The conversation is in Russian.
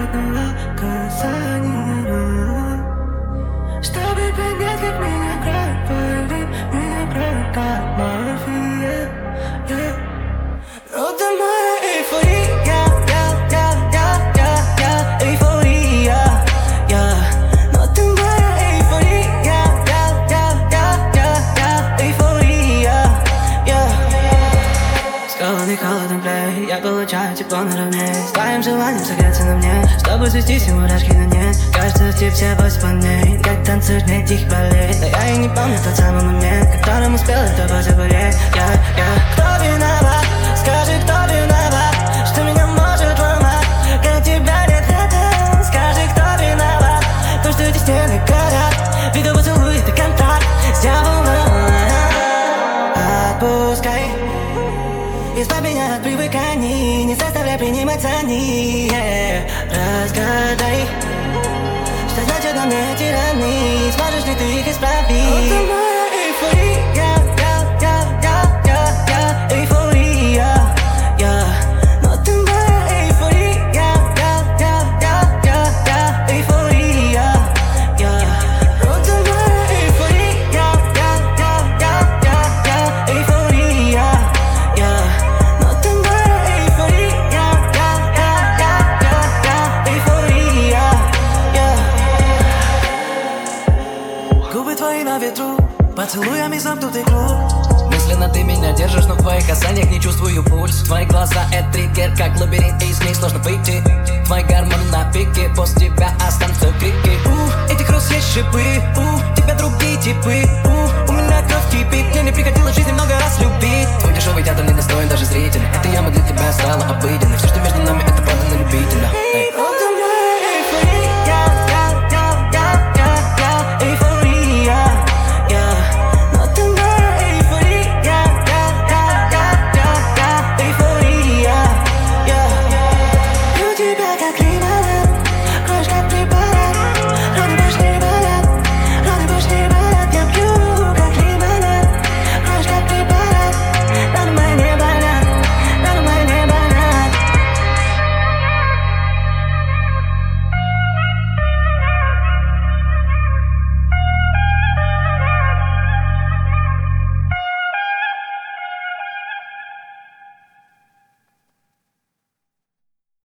одного касания рук, чтобы понять, как меня кроет твой вид, меня кроет как морфия. Oh, ты моя эйфория, эйфория, но ты моя эйфория, эйфория. Скованный холодом плей, я получаю тепло наравне с твоим желанием согреться на мне, чтобы свестись и мурашки на нет. Кажется, в тебе все 8 планет, как танцуешь на этих балет. Но я и не помню тот самый момент, которым успел с тобой заболеть. Кто виноват? Скажи, кто виноват, что меня может ломать, когда тебя нет рядом? Скажи, кто виноват, то, что эти стены горят, виду поцелуй, это контакт с дьяволом. Отпускай, избавь меня от привыканий, не заставляй принимать они. Разгадай, что значит на мне эти раны, сможешь ли ты их исправить? Oh, ты моя эйфория, эйфория, но ты моя эйфория, эйфория. Oh, ты моя эйфория, эйфория, но ты моя эйфория, эйфория. Губы твои на ветру, поцелуями замкнутый круг. Мысленно ты меня держишь, но в твоих касаниях не чувствую пульс. Твои глаза — это триггер, как лабиринт, из них сложно выйти. Твой гормон на пике, после тебя останутся крики. Этих роз есть шипы, тебя другие типы.